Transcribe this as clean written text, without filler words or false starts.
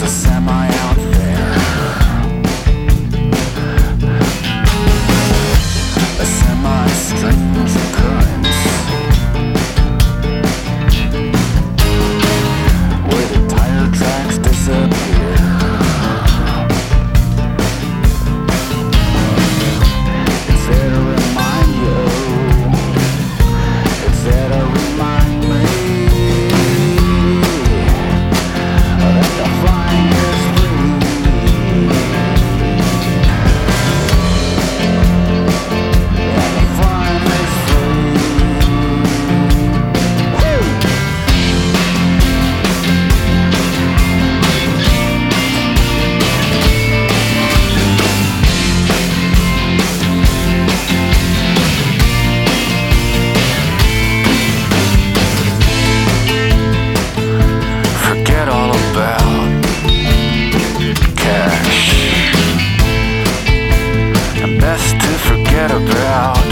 semi out there, a semi-strange occurrence, where the tire tracks disappear. It's there to remind you, it's there to remind me that the flying is free. Yeah, the flying is free. Woo! Forget all about cash, and best to forget about